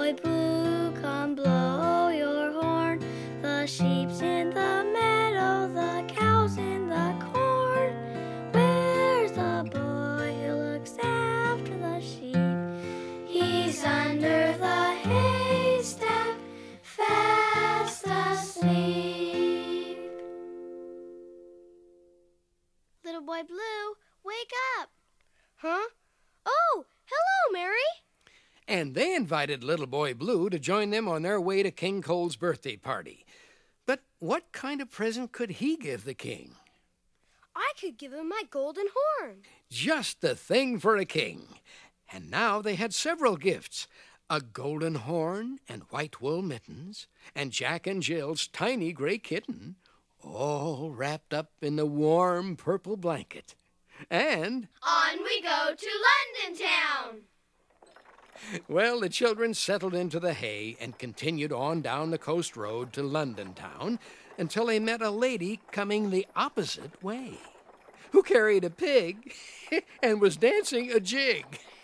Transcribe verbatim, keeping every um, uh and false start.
boy blue, come blow your horn. The sheep's in the meadow, the cow's in the corn. Where's the boy who looks after the sheep? He's under the haystack, fast asleep. Little boy blue, wake up. Huh? Oh, hello, Mary. And they invited Little Boy Blue to join them on their way to King Cole's birthday party. But what kind of present could he give the king? I could give him my golden horn. Just the thing for a king. And now they had several gifts. A golden horn and white wool mittens, and Jack and Jill's tiny gray kitten, all wrapped up in the warm purple blanket. And on we go to London town. Well, the children settled into the hay and continued on down the coast road to London town until they met a lady coming the opposite way, who carried a pig and was dancing a jig.